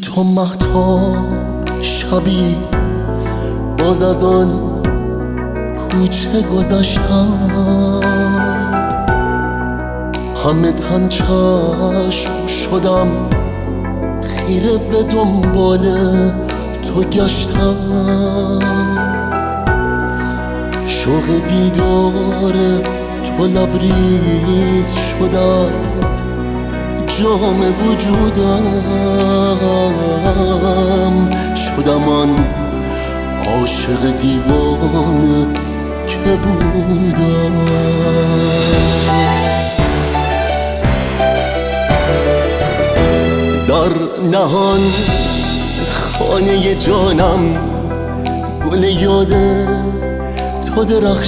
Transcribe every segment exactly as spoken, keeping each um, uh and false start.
تو مهتاب شبی باز از آن کوچه گذشتم، همه تن چشم شدم خیره به دنبال تو گشتم. شوق دیدار تو لبریز شده از جام وجودم، شدم آن عاشق دیوانه که بودم. در نهان خانه جانم گل یاد تو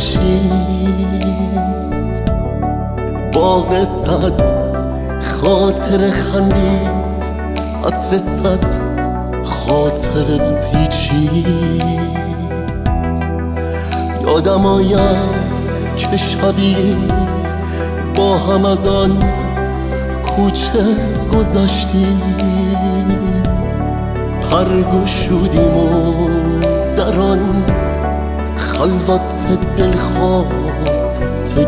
درخشید، باغ صد خاطر خندید، عطر صد خاطر پیچید. یادم آید که شبی با هم از آن کوچه گذشتیم، پر گشودیم و در آن خلوت دلخواست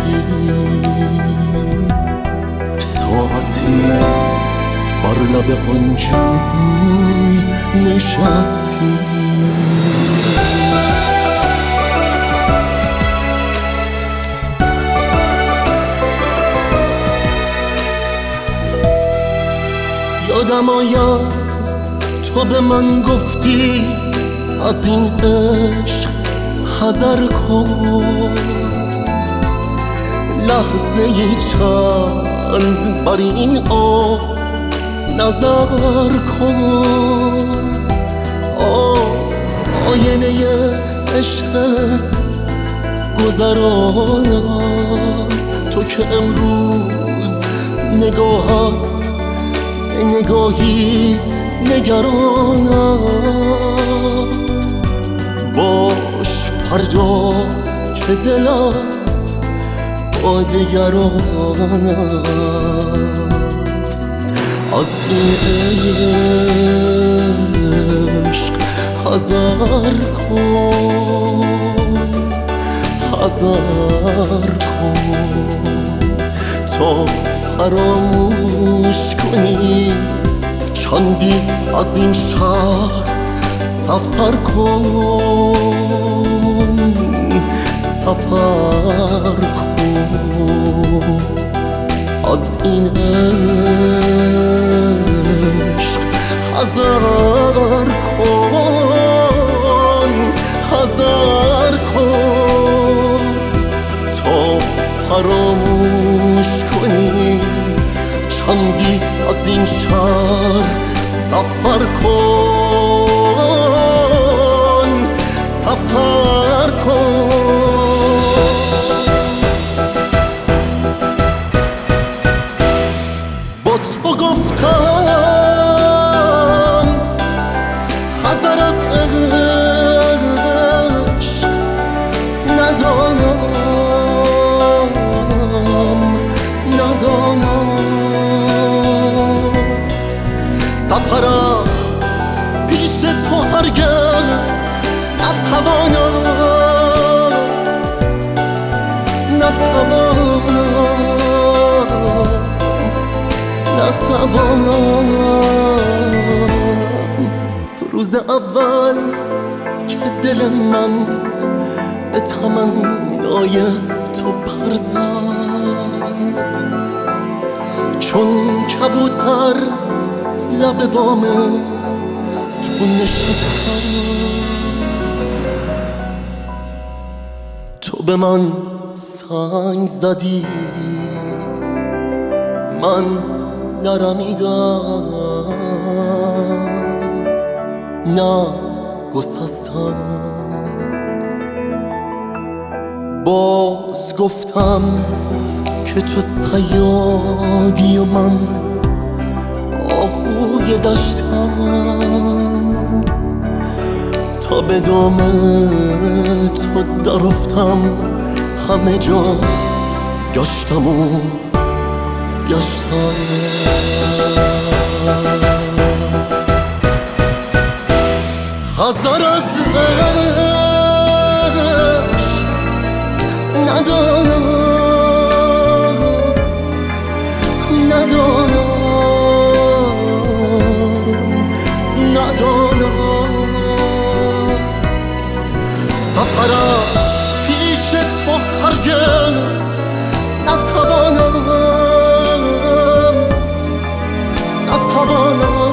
گشتیم. ساعتی بر لب آن جوی نشستیم، یادم آید تو به من گفتی از این عشق حذر کن، لحظه ای چند بر این آب نظر کن. آینه عشق گذران است تو که امروز نگاهت نگاهی نگران است. باش فردا که دلت با دگران است. از این عشق حذر کن، حذر کن تا فراموش کنی چندی از این شهر سفر کن، سفر کن. از این عشق حذر کن، حذر کن تا فراموش کنی چندی از این شهر سفر کن، سفر کن. با تو گفتم حذر از عشق ندانم، ندانم. سفر از پیش تو هرگز نتوانم، نتوانم، نتوانم. روز اول که دل من به تمنای تو پر زد، چون کبوتر لب بام تو نشستم، تو به من سنگ زدی من نرمیدم، نه گسستم. باز گفتم که تو صیادی و من آهوی دشتم، تا به دام تو درفتم همه جا گشتم و گشتم. آزار از عشق ندارم ندارم ندارم سفر از پیش تو هرگز نتوانم نتوانم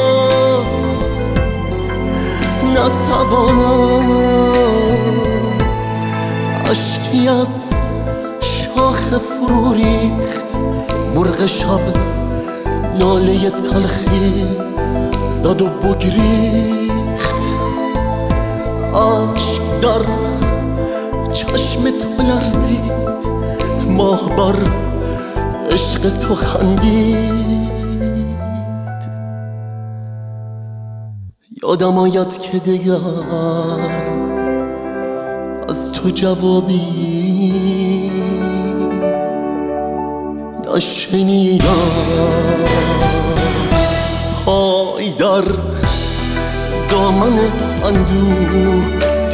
نتوانم اشکی از شاخ فرو ریخت مرغ شب ناله تلخی زد و بگریخت اشک در چشم تو لرزید ماه بر عشق تو خندید یادم آید که دیگر از تو جوابی نشنیدم پای در دامن اندوه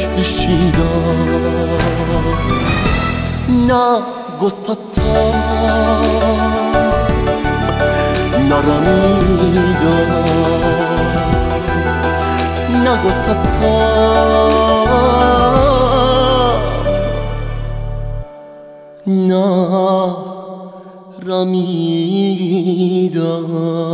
کشیدم نه گسستم نرمیدم نگسستم نرمیدم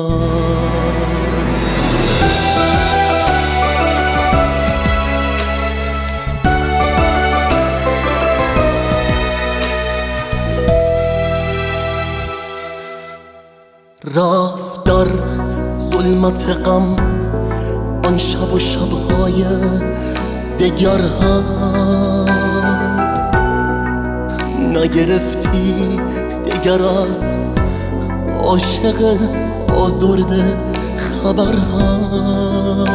رفت در ظلمت غم آن شب و شبهای دگر هم نگرفتی دگر از عاشق آزرده خبر هم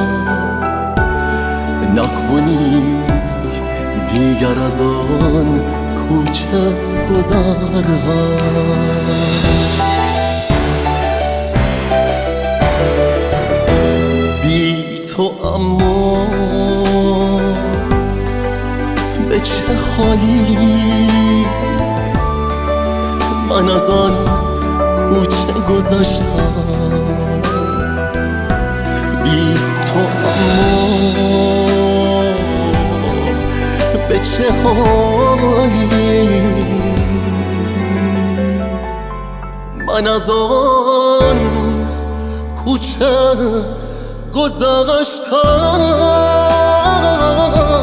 نکنی دیگر از آن کوچه گذر هم تو اما به چه حالی من از آن کوچه گذشتم بی تو اما به چه حالی من از آن کوچه گذشتم